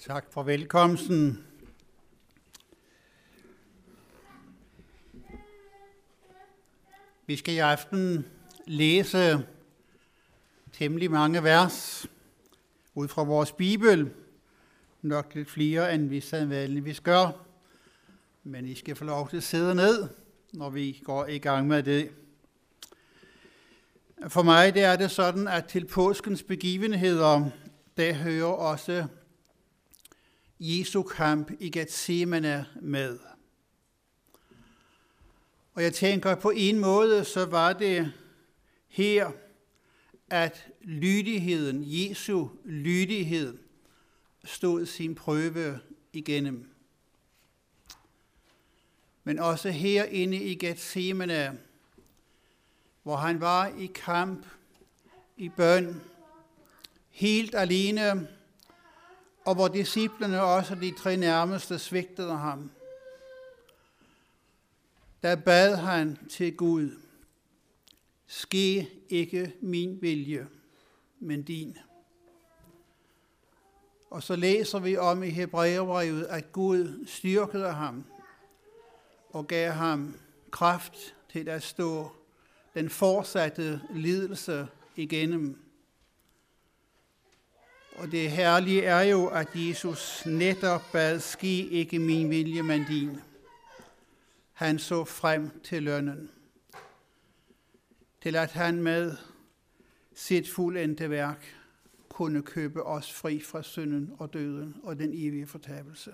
Tak for velkomsten. Vi skal i aften læse temmelig mange vers ud fra vores Bibel. Nok lidt flere, end vi sædvanligvis gør. Men I skal få lov til at sidde ned, når vi går i gang med det. For mig det er det sådan, at til påskens begivenheder, der hører også Jesu kamp i Getsemane med. Og jeg tænker, på en måde, så var det her, at lydigheden, Jesu lydighed, stod sin prøve igennem. Men også herinde i Getsemane, hvor han var i kamp, i bøn, helt alene, og hvor disciplene også de 3 nærmeste svigtede ham. Der bad han til Gud, ske ikke min vilje, men din. Og så læser vi om i Hebræerbrevet, at Gud styrkede ham og gav ham kraft til at stå den fortsatte lidelse igennem. Og det herlige er jo, at Jesus netop bad, ske ikke min vilje, men din. Han så frem til lønnen, til at han med sit fuldendte værk kunne købe os fri fra synden og døden og den evige fortabelse.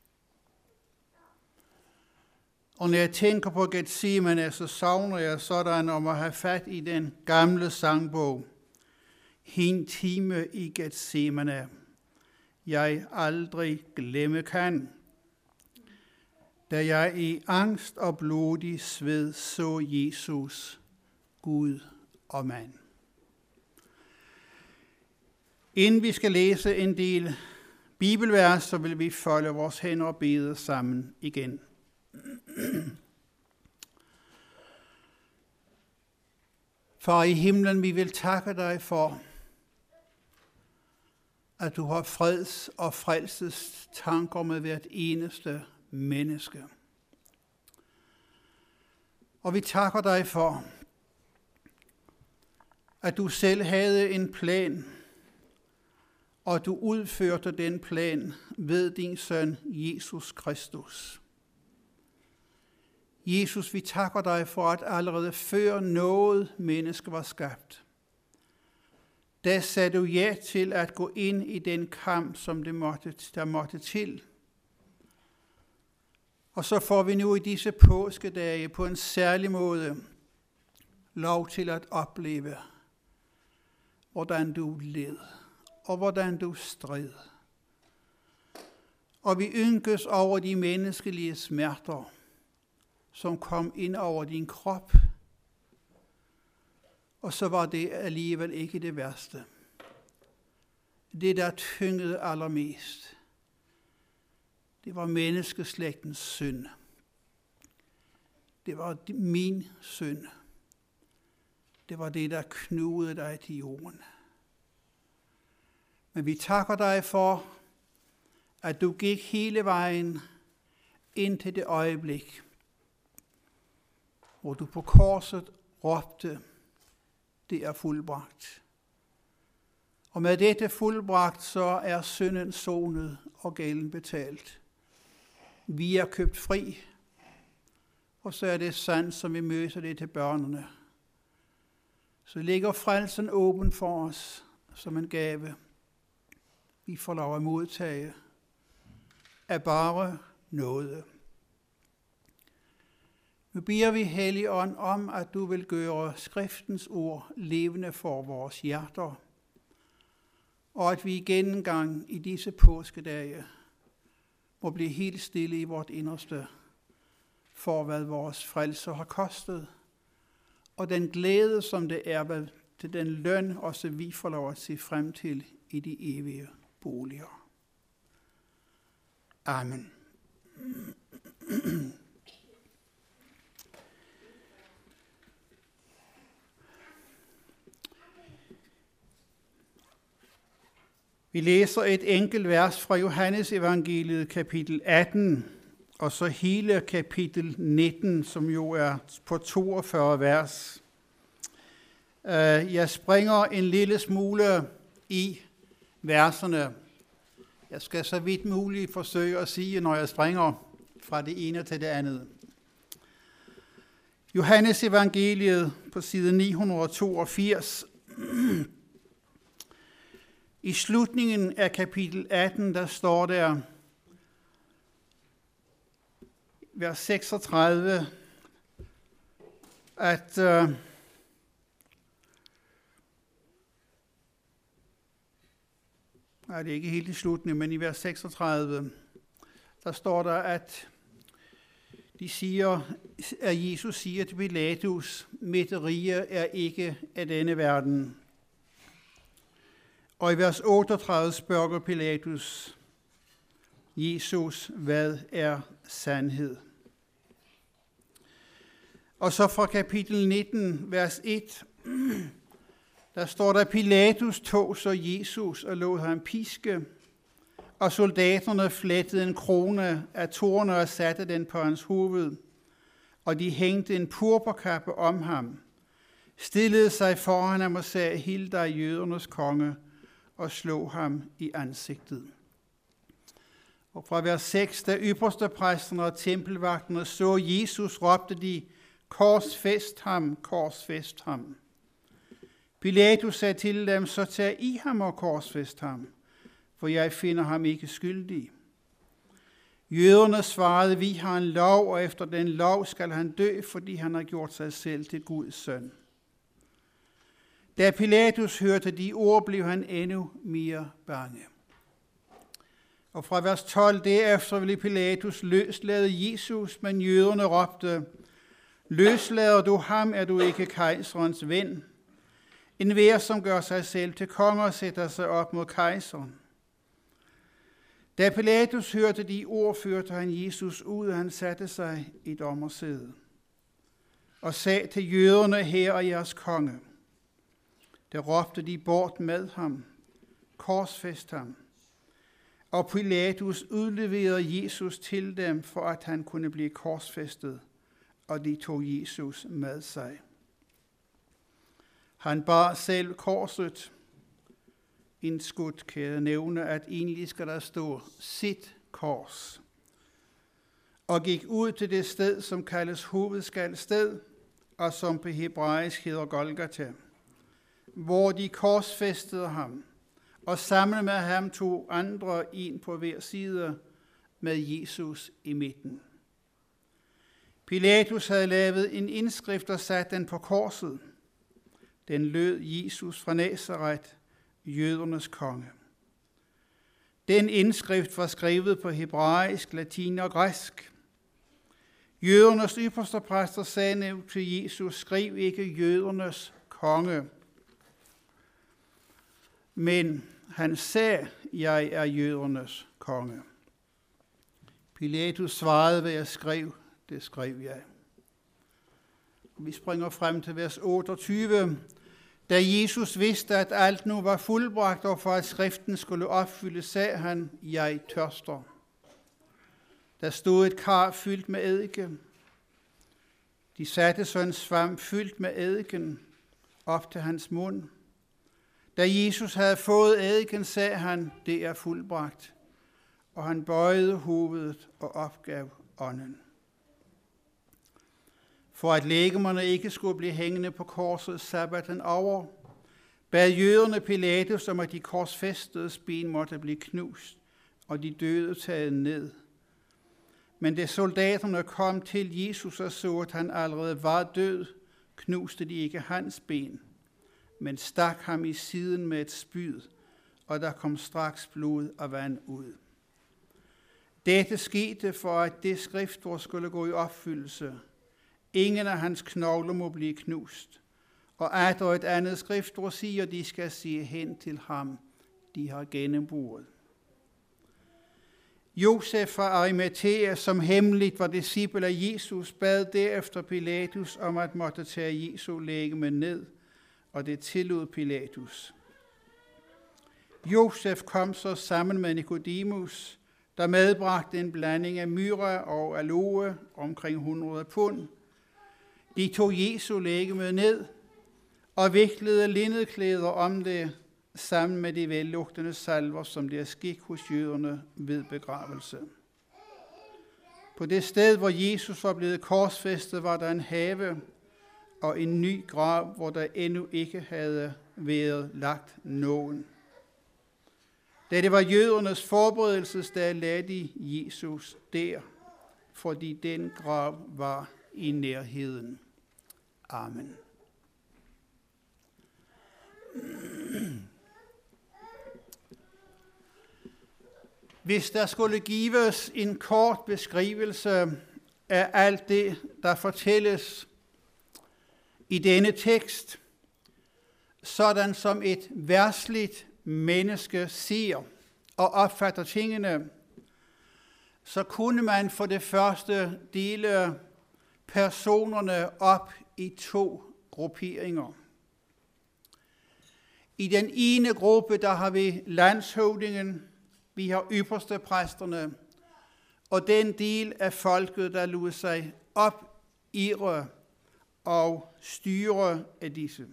Og når jeg tænker på Getsemane, så savner jeg sådan om at have fat i den gamle sangbog. Hin time i Getsemane, jeg aldrig glemme kan, da jeg i angst og blodig sved så Jesus, Gud og mand. Inden vi skal læse en del bibelvers, så vil vi folde vores hænder og bede sammen igen. Far i himlen, vi vil takke dig for, at du har freds og frelses tanker med hvert eneste menneske. Og vi takker dig for, at du selv havde en plan, og du udførte den plan ved din søn Jesus Kristus. Jesus, vi takker dig for, at allerede før noget menneske var skabt, der sagde du ja til at gå ind i den kamp, som der måtte til. Og så får vi nu i disse påskedage på en særlig måde lov til at opleve, hvordan du led og hvordan du stred. Og vi ynkes over de menneskelige smerter, som kom ind over din krop. Og så var det alligevel ikke det værste. Det, der tyngede allermest, det var menneskeslægtens synd. Det var min synd. Det var det, der knugede dig til jorden. Men vi takker dig for, at du gik hele vejen ind til det øjeblik, hvor du på korset råbte, det er fuldbragt. Og med dette fuldbragt, så er synden sonet og gælden betalt. Vi er købt fri, og så er det sandt, som vi møder det til børnene. Så ligger frelsen åben for os som en gave. Vi får lov at modtage af bare noget. Nu beder vi, Helligånd, om, at du vil gøre skriftens ord levende for vores hjerter, og at vi igen gang i disse påskedage må blive helt stille i vort inderste for, hvad vores frelser har kostet, og den glæde, som det er til den løn, også vi får lov at se frem til i de evige boliger. Amen. Vi læser et enkelt vers fra Johannes evangeliet kapitel 18, og så hele kapitel 19, som jo er på 42 vers. Jeg springer en lille smule i verserne. Jeg skal så vidt muligt forsøge at sige, når jeg springer fra det ene til det andet. Johannes evangeliet på side 982. I slutningen af kapitel 18, der står der, vers 36, at det er ikke helt i slutningen, men i vers 36, der står der, at Jesus siger til Pilatus, mit rige er ikke af denne verden. Og i vers 38 spørger Pilatus Jesus, hvad er sandhed? Og så fra kapitel 19, vers 1, der står der, Pilatus tog så Jesus og lod ham piske, og soldaterne flettede en krone af torne og satte den på hans hoved, og de hængte en purpurkappe om ham, stillede sig foran ham og sagde, hil dig jødernes konge, og slog ham i ansigtet. Og fra vers 6, da ypperstepræsterne og tempelvagterne så Jesus, råbte de, korsfæst ham, korsfæst ham. Pilatus sagde til dem, så tag I ham og korsfæst ham, for jeg finder ham ikke skyldig. Jøderne svarede, vi har en lov, og efter den lov skal han dø, fordi han har gjort sig selv til Guds søn. Da Pilatus hørte de ord, blev han endnu mere bange. Og fra vers 12, derefter ville Pilatus løslade Jesus, men jøderne råbte, løslader du ham, er du ikke kejserens ven. Enhver, som gør sig selv til konge, sætter sig op mod kejseren. Da Pilatus hørte de ord, førte han Jesus ud, og han satte sig i dommersædet og sagde til jøderne, her er jeres konge. Der råbte de bort med ham, korsfæst ham. Og Pilatus udleverede Jesus til dem, for at han kunne blive korsfæstet, og de tog Jesus med sig. Han bar selv korset. Indskudt kan jeg nævne, at egentlig skal der stå sit kors. Og gik ud til det sted, som kaldes hovedskaldsted, og som på hebraisk hedder Golgata, hvor de korsfæstede ham, og sammen med ham to andre, en på hver side, med Jesus i midten. Pilatus havde lavet en indskrift og sat den på korset. Den lød Jesus fra Nazaret, jødernes konge. Den indskrift var skrevet på hebraisk, latin og græsk. Jødernes ypperstepræster sagde til Jesus, skriv ikke jødernes konge. Men han sagde, jeg er jødernes konge. Pilatus svarede, hvad jeg skrev, det skrev jeg. Vi springer frem til vers 28. Da Jesus vidste, at alt nu var fuldbragt, og for at skriften skulle opfyldes, sagde han, jeg tørster. Der stod et kar fyldt med eddike. De satte så en svamp fyldt med eddiken op til hans mund. Da Jesus havde fået eddiken, sagde han, det er fuldbragt. Og han bøjede hovedet og opgav ånden. For at legemerne ikke skulle blive hængende på korset sabbaten over, bad jøderne Pilatus om, at de korsfæstedes ben måtte blive knust, og de døde taget ned. Men da soldaterne kom til Jesus og så, at han allerede var død, knuste de ikke hans ben, men stak ham i siden med et spyd, og der kom straks blod og vand ud. Dette skete for, at det skriftord skulle gå i opfyldelse. Ingen af hans knogler må blive knust. Og atter et andet skriftord siger, de skal sige hen til ham, de har gennemboret. Josef fra Arimathæa, som hemmeligt var disciple af Jesus, bad derefter Pilatus om at måtte tage Jesu legeme ned, og det tillod Pilatus. Josef kom så sammen med Nikodemus, der medbragte en blanding af myrra og aloe, omkring 100 pund. De tog Jesu legeme ned og viklede linnedklæder om det, sammen med de vellugtende salver, som det er skik hos jøderne ved begravelse. På det sted, hvor Jesus var blevet korsfæstet, var der en have og en ny grav, hvor der endnu ikke havde været lagt nogen. Da det var jødernes forberedelsesdag, lagde de Jesus der, fordi den grav var i nærheden. Amen. Hvis der skulle gives en kort beskrivelse af alt det, der fortælles i denne tekst, sådan som et verdsligt menneske ser og opfatter tingene, så kunne man for det første dele personerne op i 2 grupperinger. I den ene gruppe, der har vi landshøvdingen, vi har ypperstepræsterne, og den del af folket, der lod sig opirre og styre af disse.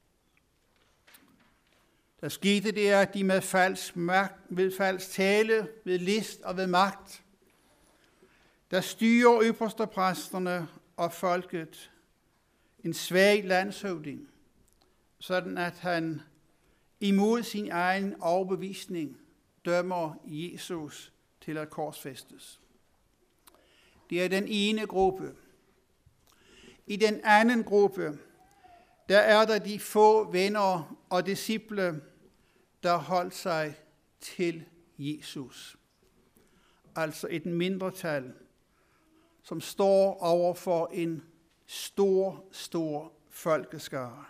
Der skete det, at de med falsk tale, ved list og ved magt, der styrer ypperstepræsterne og folket en svag landshøvding, sådan at han imod sin egen overbevisning dømmer Jesus til at korsfæstes. Det er den ene gruppe. I den anden gruppe, der er der de få venner og disciple, der holdt sig til Jesus. Altså et mindretal, som står over for en stor folkeskare.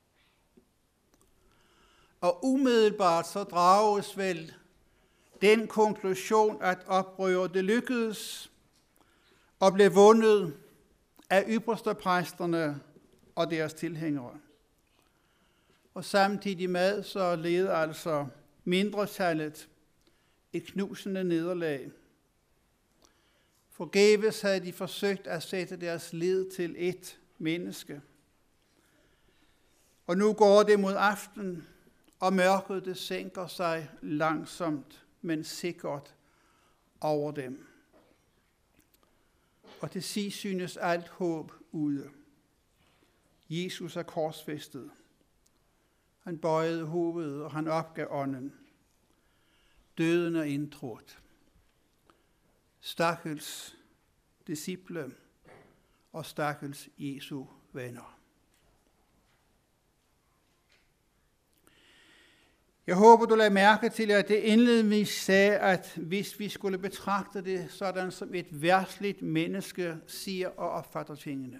Og umiddelbart så drages vel den konklusion, at oprøret det lykkedes og blev vundet af ypperstepræsterne og deres tilhængere. Og samtidig med så led altså mindretallet et knusende nederlag. Forgæves havde de forsøgt at sætte deres lid til et menneske. Og nu går det mod aften, og mørket det sænker sig langsomt, men sikkert over dem. Og til sidst synes alt håb ude. Jesus er korsfæstet. Han bøjede hovedet, og han opgav ånden. Døden er indtrådt. Stakkels disciple og stakkels Jesu venner. Jeg håber, du lader mærke til, at det indledningsvis sagde, at hvis vi skulle betragte det sådan, som et verdsligt menneske siger og opfatter tingene.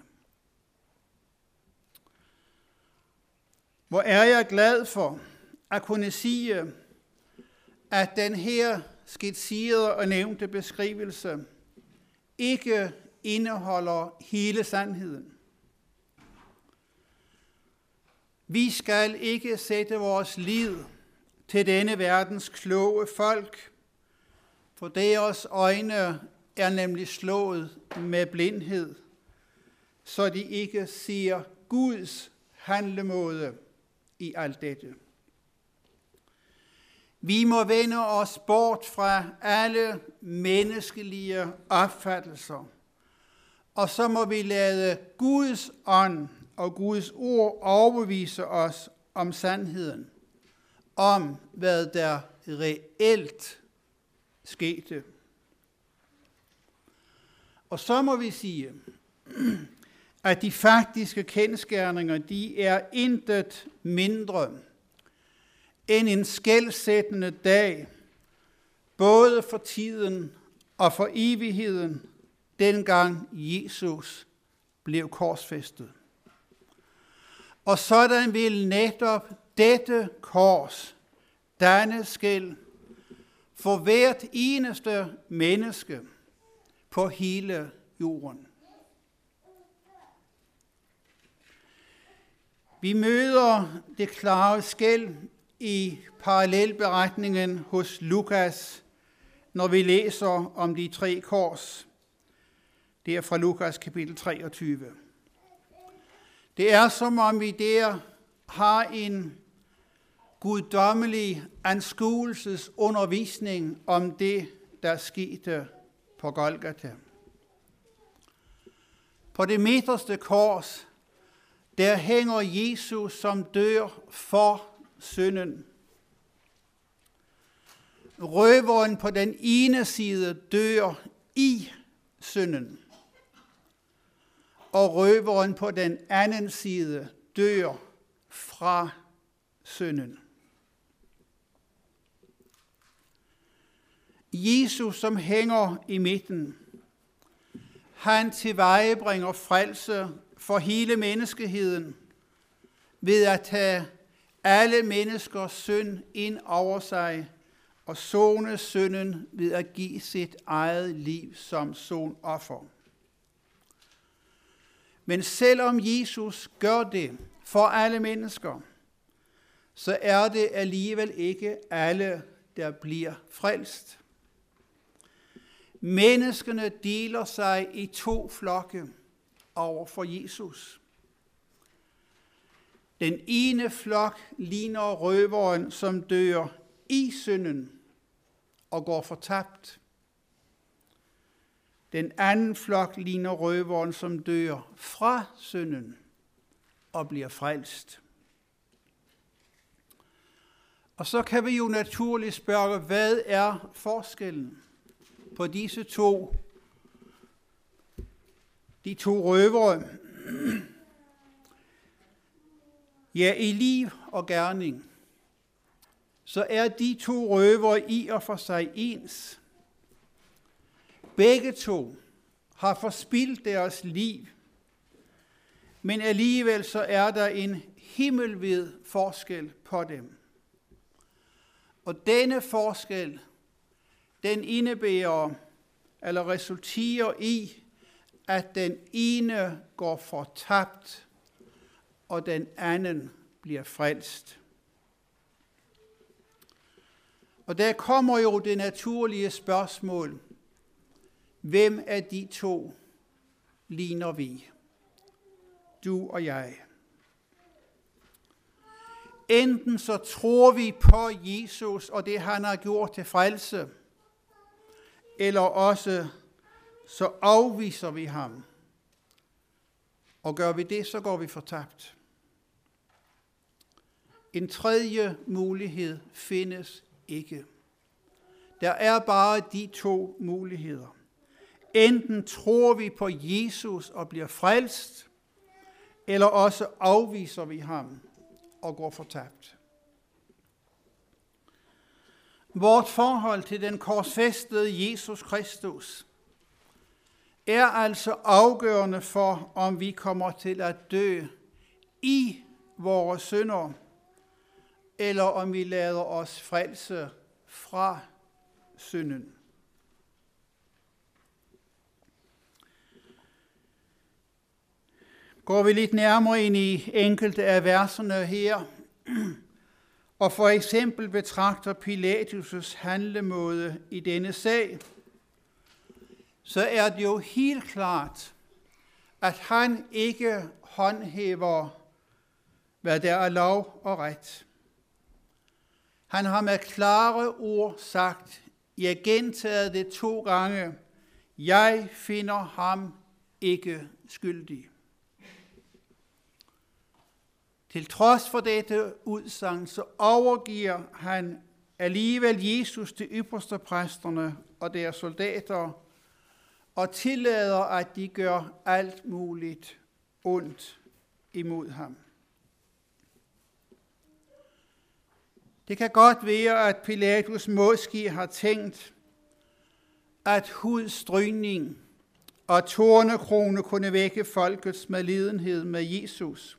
Hvor er jeg glad for at kunne sige, at den her skitserede og nævnte beskrivelse ikke indeholder hele sandheden. Vi skal ikke sætte vores lid til denne verdens kloge folk, for deres øjne er nemlig slået med blindhed, så de ikke ser Guds handlemåde i alt dette. Vi må vende os bort fra alle menneskelige opfattelser, og så må vi lade Guds ånd og Guds ord overbevise os om sandheden, om hvad der reelt skete. Og så må vi sige, at de faktiske kendsgerninger, de er intet mindre end en skelsættende dag, både for tiden og for evigheden, dengang Jesus blev korsfæstet. Og sådan vil netop dette kors danne skel for hvert eneste menneske på hele jorden. Vi møder det klare skel i parallelberetningen hos Lukas, når vi læser om de 3 kors. Det er fra Lukas kapitel 23. Det er som om vi der har en guddommelig anskuelsesundervisning om det, der skete på Golgata. På det midterste kors, der hænger Jesus, som dør for synden. Røveren på den ene side dør i synden, og røveren på den anden side dør fra synden. Jesus, som hænger i midten, han tilvejebringer frelse for hele menneskeheden ved at tage alle menneskers synd ind over sig og sone synden ved at give sit eget liv som sonoffer. Men selvom Jesus gør det for alle mennesker, så er det alligevel ikke alle, der bliver frelst. Menneskene deler sig i 2 flokke over for Jesus. Den ene flok ligner røveren, som dør i synden og går fortabt. Den anden flok ligner røveren, som dør fra synden og bliver frelst. Og så kan vi jo naturligt spørge, hvad er forskellen på de 2 røvere? Ja, i liv og gerning, så er de 2 røvere i og for sig ens. Begge 2 har forspildt deres liv, men alligevel så er der en himmelvid forskel på dem. Og denne forskel, den indebærer, eller resulterer i, at den ene går fortabt, og den anden bliver frelst. Og der kommer jo det naturlige spørgsmål: hvem af de 2 ligner vi? Du og jeg. Enten så tror vi på Jesus og det, han har gjort til frelse, eller også så afviser vi ham. Og gør vi det, så går vi fortabt. En tredje mulighed findes ikke. Der er bare de 2 muligheder. Enten tror vi på Jesus og bliver frelst, eller også afviser vi ham og går fortabt. Vort forhold til den korsfæstede Jesus Kristus er altså afgørende for, om vi kommer til at dø i vores synder, eller om vi lader os frelse fra synden. Går vi lidt nærmere ind i enkelte af verserne her, og for eksempel betragter Pilatus' handlemåde i denne sag, så er det jo helt klart, at han ikke håndhæver, hvad der er lov og ret. Han har med klare ord sagt, jeg gentaget det 2 gange, jeg finder ham ikke skyldig. Til trods for dette udsagn, så overgiver han alligevel Jesus til ypperstepræsterne og deres soldater, og tillader, at de gør alt muligt ondt imod ham. Det kan godt være, at Pilatus måske har tænkt, at hudstrygning og tornekrone kunne vække folkets medlidenhed med Jesus.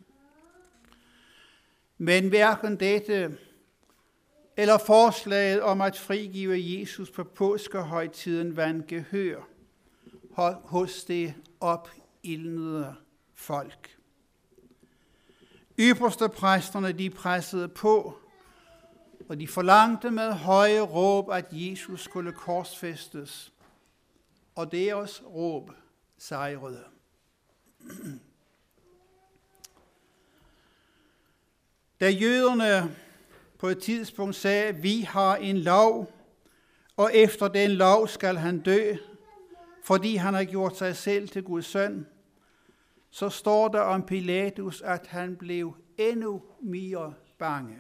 Men hverken dette eller forslaget om at frigive Jesus på påskehøjtiden vandt gehør hos det opildnede folk. Ypperstepræsterne, de pressede på, og de forlangte med høje råb, at Jesus skulle korsfæstes, og deres råb sejrede. Da jøderne på et tidspunkt sagde, vi har en lov, og efter den lov skal han dø, fordi han har gjort sig selv til Guds søn, så står der om Pilatus, at han blev endnu mere bange.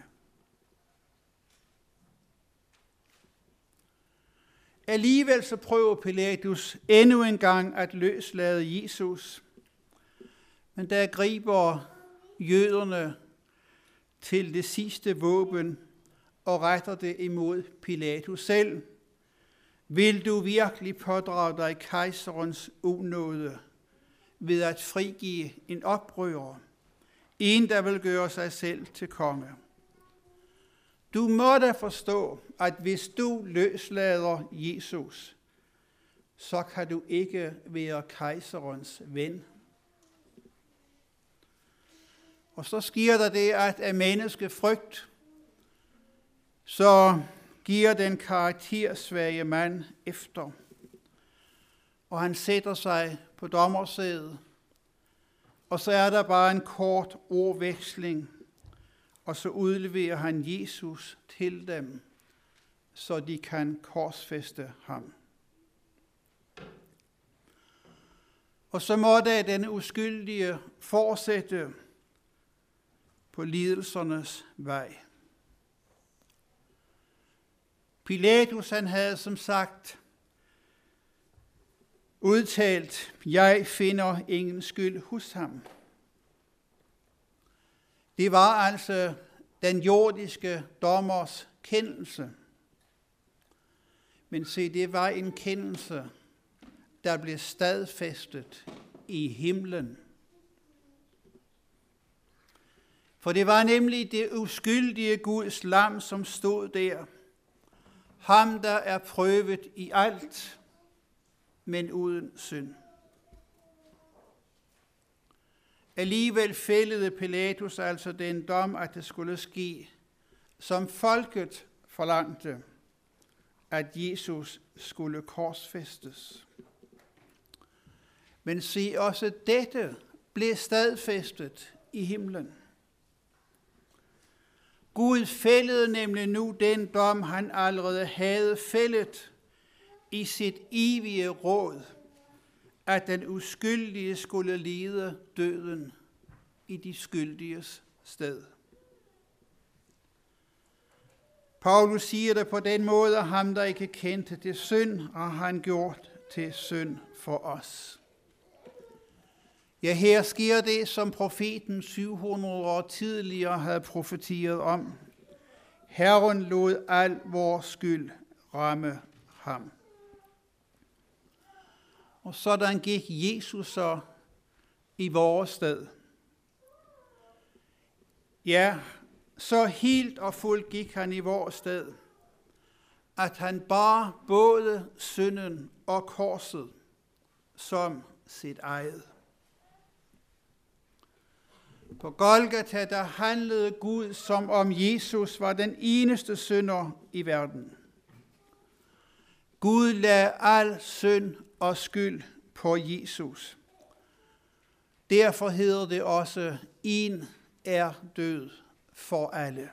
Alligevel så prøver Pilatus endnu en gang at løslade Jesus, men der griber jøderne til det sidste våben og retter det imod Pilatus selv. Vil du virkelig pådrage dig kejserens unåde ved at frigive en oprører, en der vil gøre sig selv til konge? Du må da forstå, at hvis du løslader Jesus, så kan du ikke være kejserens ven. Og så sker der det, at af menneskefrygt, så giver den karaktersvage mand efter. Og han sætter sig på dommersædet, og så er der bare en kort ordveksling, og så udleverer han Jesus til dem, så de kan korsfæste ham. Og så måtte den uskyldige fortsætte på lidelsernes vej. Pilatus, han havde som sagt udtalt, jeg finder ingen skyld hos ham. Det var altså den jordiske dommers kendelse. Men se, det var en kendelse, der blev stadfæstet i himlen. For det var nemlig det uskyldige Guds lam, som stod der. Ham, der er prøvet i alt, men uden synd. Alligevel fældede Pilatus altså den dom, at det skulle ske, som folket forlangte, at Jesus skulle korsfæstes. Men se, også dette blev stadfæstet i himlen. Gud fældede nemlig nu den dom, han allerede havde fældet i sit evige råd, at den uskyldige skulle lide døden i de skyldiges sted. Paulus siger det på den måde, at ham, der ikke kendte det synd, har han gjort til synd for os. Ja, her sker det, som profeten 700 år tidligere havde profeteret om. Herren lod al vores skyld ramme ham. Og sådan gik Jesus så i vores sted. Ja, så helt og fuldt gik han i vores sted, at han bar både synden og korset som sit eget. På Golgata, der handlede Gud, som om Jesus var den eneste synder i verden. Gud lagde al synd og skyld på Jesus. Derfor hedder det også, en er død for alle.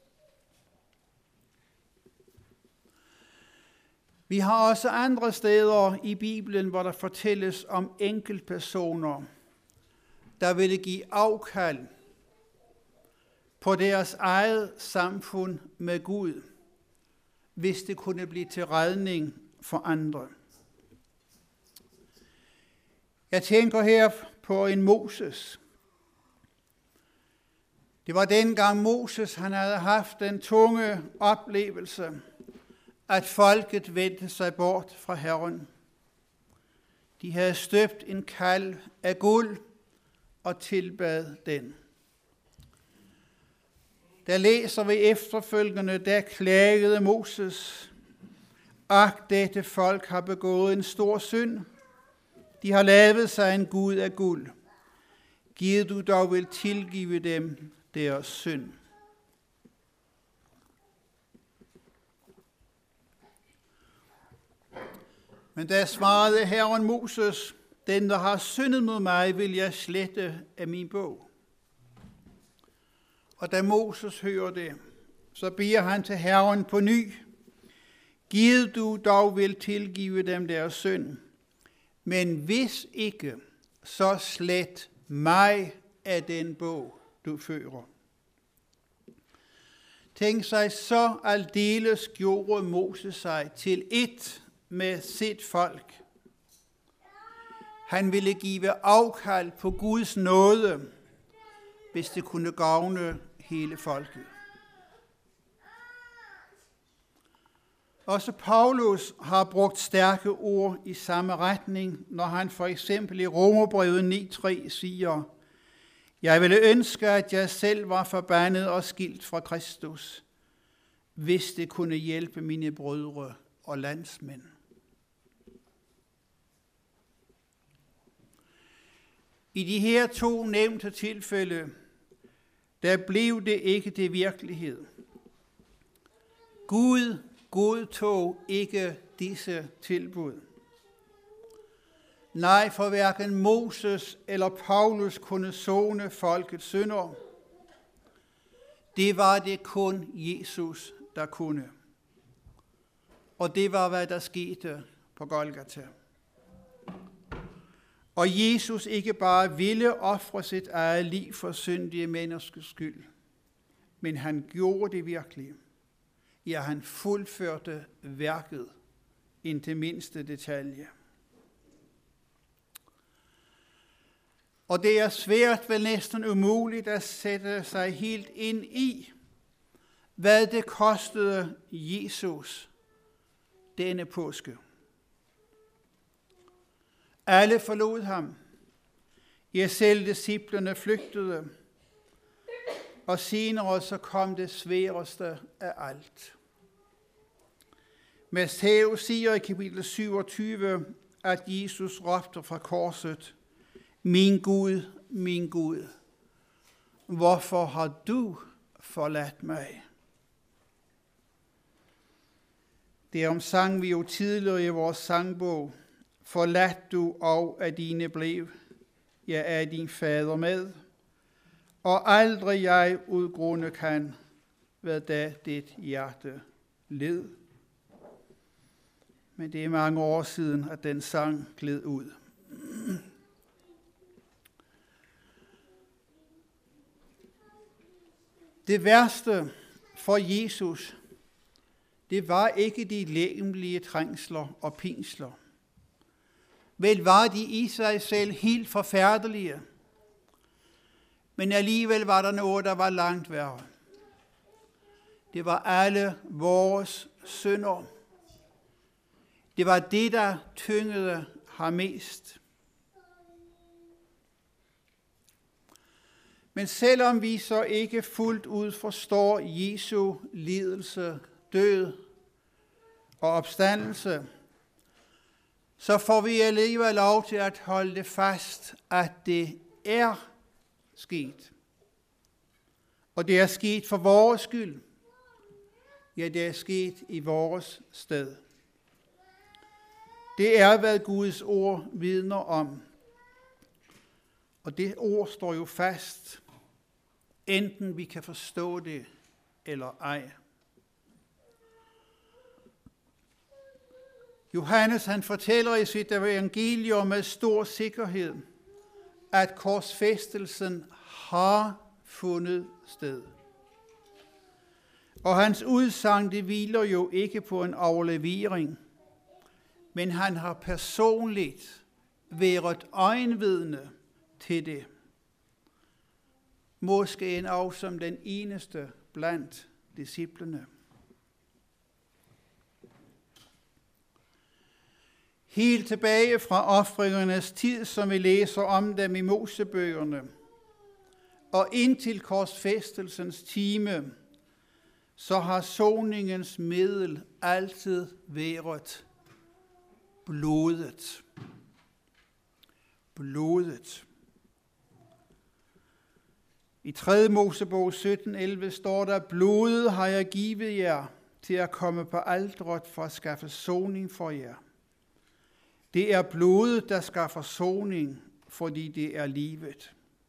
Vi har også andre steder i Bibelen, hvor der fortælles om enkeltpersoner, der ville give afkald på deres eget samfund med Gud, hvis det kunne blive til redning for andre. Jeg tænker her på en Moses. Det var dengang Moses, han havde haft den tunge oplevelse, at folket vendte sig bort fra Herren. De havde støbt en kalv af guld og tilbad den. Der læser vi efterfølgende, der klagede Moses, ak, dette folk har begået en stor synd. De har lavet sig en gud af guld. Giv du dog vil tilgive dem deres synd. Men da svarede Herren Moses, den der har syndet mod mig, vil jeg slette af min bog. Og da Moses hører det, så beder han til Herren på ny, giv du dog vil tilgive dem deres synd, men hvis ikke, så slet mig af den bog, du fører. Tænk sig, så aldeles gjorde Moses sig til ét med sit folk. Han ville give afkald på Guds nåde, hvis det kunne gavne hele folket. Også Paulus har brugt stærke ord i samme retning, når han for eksempel i Romerbrevet 9:3 siger, jeg ville ønske, at jeg selv var forbandet og skilt fra Kristus, hvis det kunne hjælpe mine brødre og landsmænd. I de her to nævnte tilfælde, der blev det ikke til virkelighed. Gud godtog ikke disse tilbud. Nej, for hverken Moses eller Paulus kunne sone folkets synder. Det var det kun Jesus, der kunne. Og det var, hvad der skete på Golgata. Og Jesus ikke bare ville ofre sit eget liv for syndige menneskers skyld, men han gjorde det virkelig. Ja, han fuldførte værket indtil mindste detalje. Og det er svært, vel næsten umuligt at sætte sig helt ind i, hvad det kostede Jesus denne påske. Alle forlod ham. Ja, selv disciplene flygtede. Og senere så kom det sværeste af alt. Matthæus siger i kapitel 27, at Jesus råbte fra korset, min Gud, hvorfor har du forladt mig? Det omsang vi jo tidligere i vores sangbog. Forladt du og af dine blev, jeg er din fader med, og aldrig jeg udgrunde kan, hvad da dit hjerte led. Men det er mange år siden, at den sang gled ud. Det værste for Jesus, det var ikke de legemlige trængsler og pinsler. Vel var de i sig selv helt forfærdelige, men alligevel var der noget, der var langt værre. Det var alle vores synder. Det var det, der tyngede ham mest. Men selvom vi så ikke fuldt ud forstår Jesu lidelse, død og opstandelse, så får vi alligevel lov til at holde det fast, at det er sket. Og det er sket for vores skyld. Ja, det er sket i vores sted. Det er, hvad Guds ord vidner om. Og det ord står jo fast, enten vi kan forstå det eller ej. Johannes han fortæller i sit evangelium med stor sikkerhed, at korsfæstelsen har fundet sted. Og hans udsagn, det hviler jo ikke på en aflevering, men han har personligt været øjenvidne til det. Måske endnu som den eneste blandt disciplene. Helt tilbage fra ofringernes tid, som vi læser om dem i Mosebøgerne, og indtil korsfæstelsens time, så har soningens middel altid været blodet. Blodet. I 3. Mosebog 17:11 står der, blodet har jeg givet jer til at komme på alteret for at skaffe soning for jer. Det er blodet, der skal forsoning, fordi det er livet.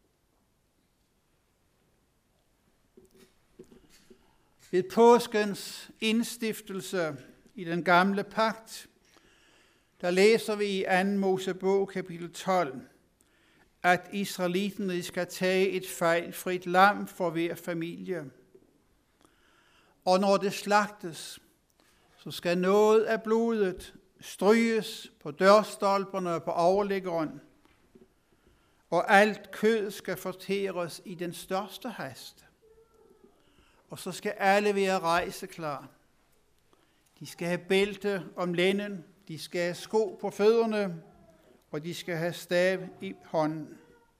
Ved påskens indstiftelse i den gamle pagt, der læser vi i 2. Mosebog kapitel 12, at israelitterne skal tage et fejlfrit lam for hver familie. Og når det slagtes, så skal noget af blodet stryges på dørstolperne og på overliggeren, og alt kød skal fortæres i den største hast. Og så skal alle være rejseklar. De skal have bælte om lænden, de skal have sko på fødderne, og de skal have stav i hånden.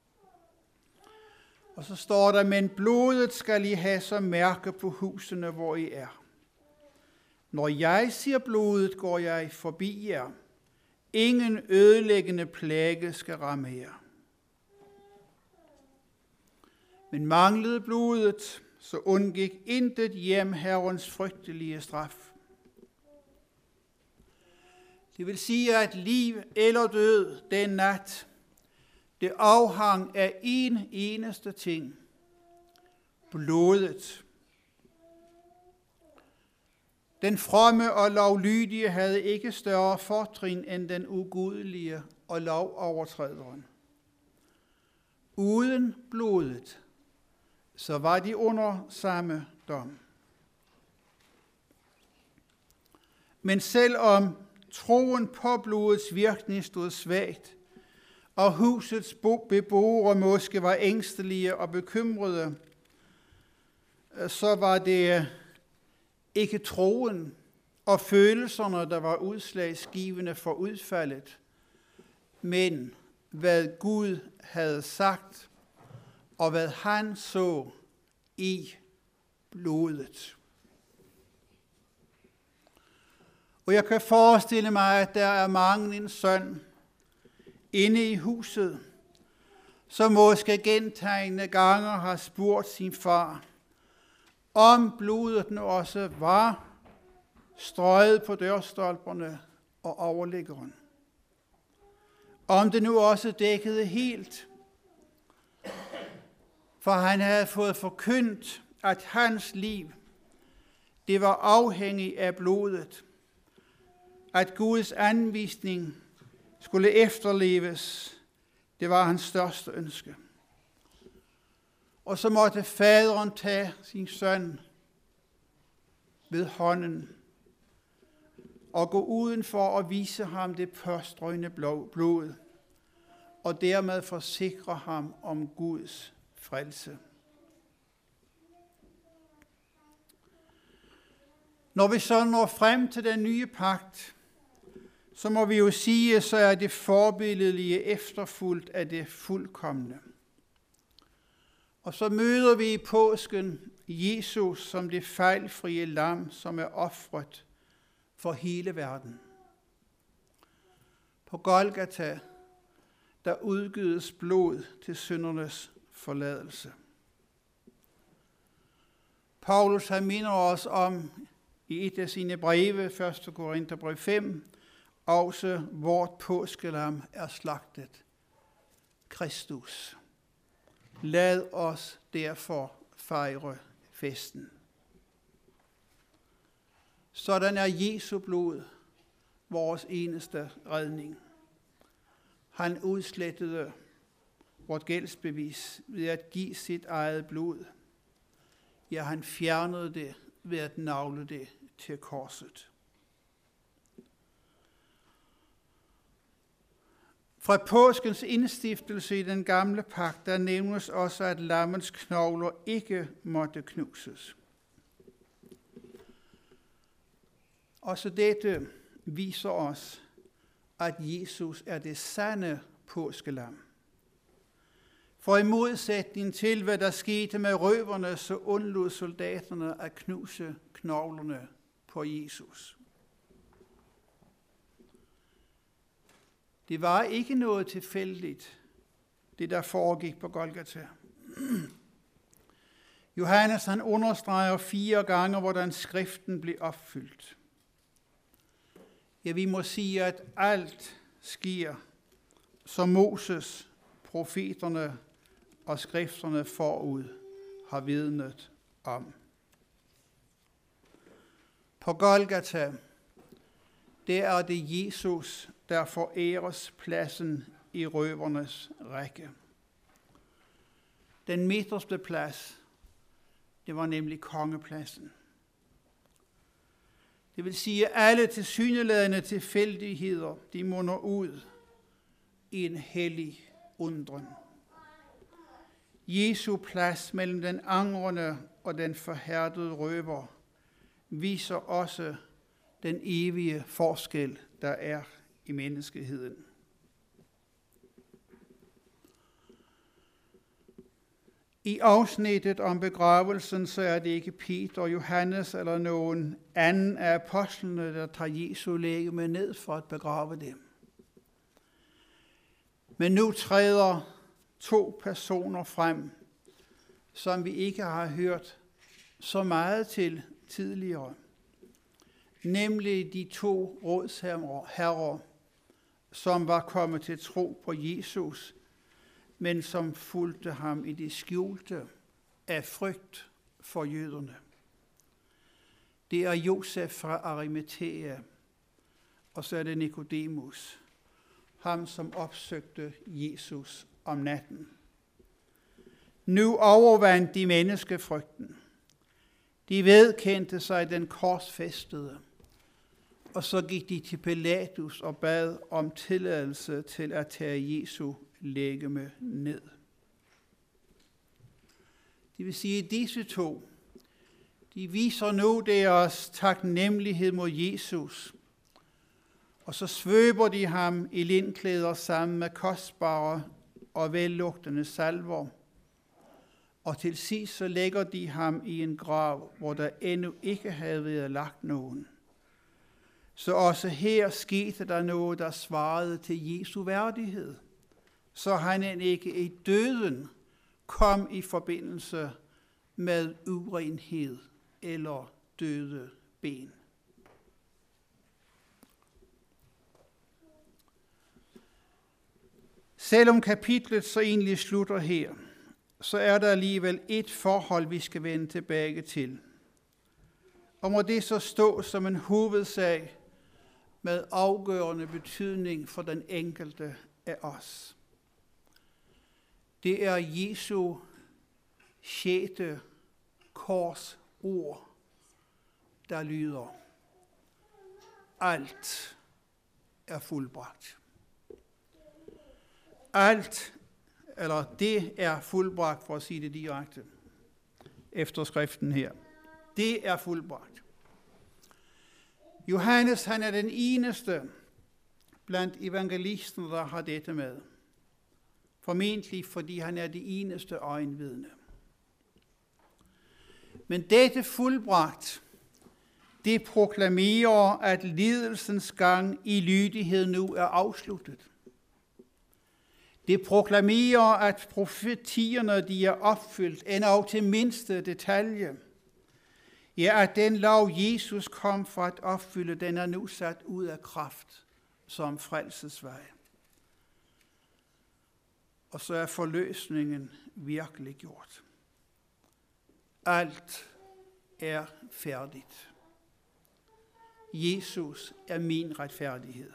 Og så står der, men blodet skal I have som mærke på husene, hvor I er. Når jeg siger blodet, går jeg forbi jer. Ingen ødelæggende plage skal ramme jer. Men manglede blodet, så undgik intet hjem Herrens frygtelige straf. Det vil sige, at liv eller død den nat, det afhang af en eneste ting. Blodet. Den fromme og lovlydige havde ikke større fortrin end den ugudelige og lovovertræderen. Uden blodet, så var de under samme dom. Men selvom troen på blodets virkning stod svagt, og husets beboere måske var ængstelige og bekymrede, så var det ikke troen og følelserne, der var udslagsgivende for udfaldet, men hvad Gud havde sagt, og hvad han så i blodet. Og jeg kan forestille mig, at der er mange en søn inde i huset, som måske gentagne gange har spurgt sin far, om blodet nu også var strøget på dørstolperne og overliggeren. Om det nu også dækkede helt, for han havde fået forkyndt, at hans liv, det var afhængig af blodet, at Guds anvisning skulle efterleves, det var hans største ønske. Og så måtte faderen tage sin søn ved hånden og gå udenfor og vise ham det påstrøgne blod, og dermed forsikre ham om Guds frelse. Når vi så når frem til den nye pagt, så må vi jo sige, så er det forbilledelige efterfulgt af det fuldkomne. Og så møder vi i påsken Jesus som det fejlfrie lam, som er ofret for hele verden. På Golgata, der udgydes blod til syndernes forladelse. Paulus han minder os om i et af sine breve, 1. Korintherbrev 5, også vort påskelam er slagtet, Kristus. Lad os derfor fejre festen. Sådan er Jesu blod vores eneste redning. Han udslettede vort gældsbevis ved at give sit eget blod. Ja, han fjernede det ved at nagle det til korset. Fra påskens indstiftelse i den gamle pagt, der nævnes også, at lammens knogler ikke måtte knuses. Også dette viser os, at Jesus er det sande påskelam. For i modsætning til, hvad der skete med røverne, så undlod soldaterne at knuse knoglerne på Jesus. Det var ikke noget tilfældigt, det der foregik på Golgata. Johannes han understreger 4 gange, hvordan skriften blev opfyldt. Ja, vi må sige, at alt sker, som Moses, profeterne og skrifterne forud har vidnet om. På Golgata, der er det Jesus, der foræres pladsen i røvernes række. Den midterste plads, det var nemlig kongepladsen. Det vil sige, at alle tilsyneladende tilfældigheder, de munder ud i en hellig undren. Jesu plads mellem den angrende og den forhærdede røver viser også den evige forskel, der er i menneskeheden. I afsnittet om begravelsen, så er det ikke Peter, Johannes eller nogen anden af apostlene, der tager Jesu legeme ned for at begrave dem. Men nu træder 2 personer frem, som vi ikke har hørt så meget til tidligere. Nemlig de 2 rådsherrer, som var kommet til tro på Jesus, men som fulgte ham i det skjulte af frygt for jøderne. Det er Josef fra Arimathæa, og så er det Nikodemus, ham som opsøgte Jesus om natten. Nu overvandt de menneskefrygten. De vedkendte sig den korsfæstede, og så gik de til Pilatus og bad om tilladelse til at tage Jesu legeme ned. Det vil sige, at disse 2, de viser nu deres taknemmelighed mod Jesus, og så svøber de ham i lindklæder sammen med kostbare og vellugtende salver, og til sidst så lægger de ham i en grav, hvor der endnu ikke havde været lagt nogen. Så også her skete der noget, der svarede til Jesu værdighed, så han ikke i døden kom i forbindelse med urenhed eller døde ben. Selvom kapitlet så egentlig slutter her, så er der alligevel et forhold, vi skal vende tilbage til. Og må det så stå som en hovedsag med afgørende betydning for den enkelte af os. Det er Jesu 6. korsord, der lyder: alt er fuldbragt. Alt, eller det er fuldbragt, for at sige det direkte, efter skriften her. Det er fuldbragt. Johannes, han er den eneste blandt evangelisterne, der har dette med. Formentlig fordi han er det eneste øjenvidne. Men dette fuldbragt, det proklamerer, at lidelsens gang i lydighed nu er afsluttet. Det proklamerer, at profetierne de er opfyldt, endnu til mindste detalje. Ja, at den lov, Jesus kom for at opfylde, den er nu sat ud af kraft som frelsesvej. Og så er forløsningen virkelig gjort. Alt er færdigt. Jesus er min retfærdighed.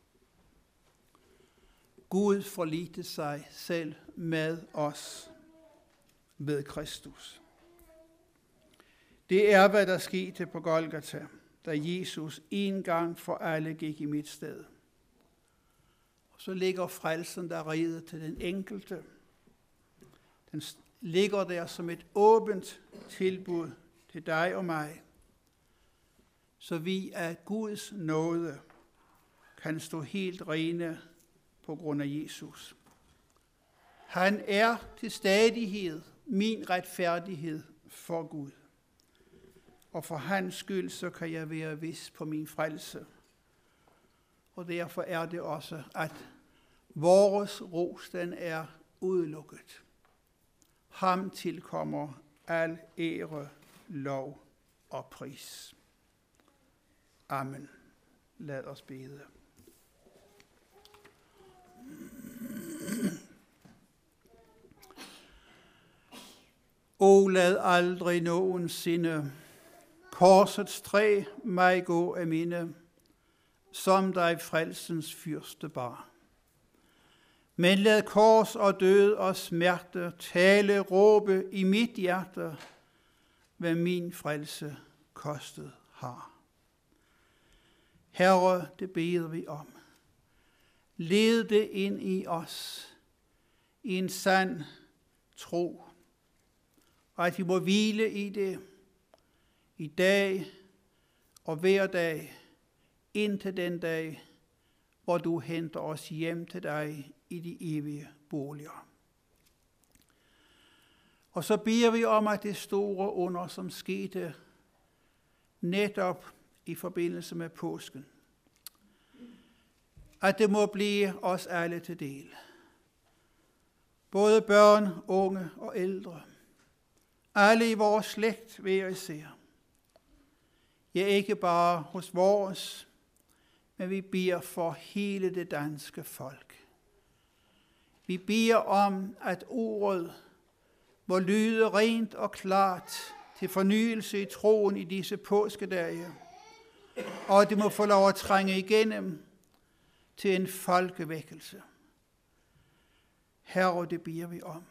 Gud forliste sig selv med os ved Kristus. Det er, hvad der skete på Golgata, da Jesus en gang for alle gik i mit sted. Og så ligger frelsen der redet til den enkelte. Den ligger der som et åbent tilbud til dig og mig, så vi af Guds nåde kan stå helt rene på grund af Jesus. Han er til stadighed min retfærdighed for Gud. Og for hans skyld, så kan jeg være vis på min frelse. Og derfor er det også, at vores ros, den er udelukket. Ham tilkommer al ære, lov og pris. Amen. Lad os bede. O lad aldrig nogensinde korsets træ mig gå af minde, som dig frelsens fyrste bar. Men lad kors og død og smerte tale, råbe i mit hjerte, hvad min frelse kostet har. Herre, det beder vi om. Led det ind i os i en sand tro, og at vi må hvile i det i dag og hver dag, indtil den dag, hvor du henter os hjem til dig i de evige boliger. Og så beder vi om, at det store under, som skete netop i forbindelse med påsken, at det må blive os alle til del. Både børn, unge og ældre. Alle i vores slægt hver især. Ja, ikke bare hos vores, men vi beder for hele det danske folk. Vi beder om, at ordet må lyde rent og klart til fornyelse i troen i disse påskedage, og det må få lov at trænge igennem til en folkevækkelse. Herre, det beder vi om.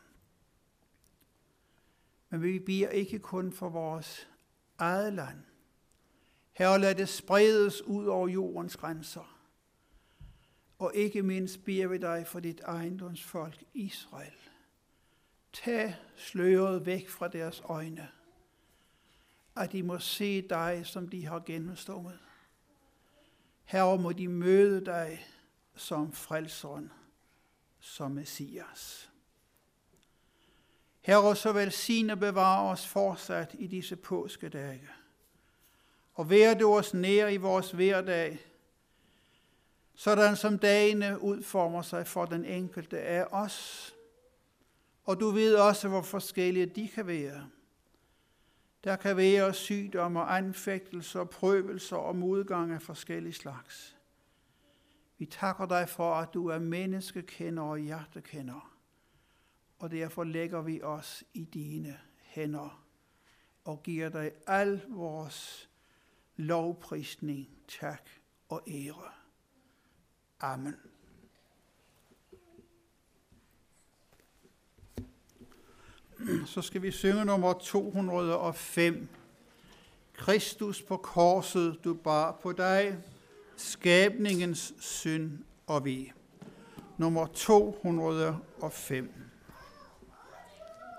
Men vi beder ikke kun for vores eget land. Herre, lad det spredes ud over jordens grænser. Og ikke mindst beder vi dig for dit ejendomsfolk Israel. Tag sløret væk fra deres øjne, at de må se dig, som de har gennemstået. Herre, må de møde dig som frelseren, som Messias. Herre, så velsigne bevare os fortsat i disse påskedage, og vær du os nær i vores hverdag, sådan som dagene udformer sig for den enkelte af os. Og du ved også, hvor forskellige de kan være. Der kan være sygdomme, anfægtelser, prøvelser og modgang af forskellige slags. Vi takker dig for, at du er menneskekender og hjertekender, og derfor lægger vi os i dine hænder og giver dig al vores lovprisning, tak og ære. Amen. Så skal vi synge nummer 205. Kristus på korset, du bar på dig, skabningens synd og ve. Nummer 205.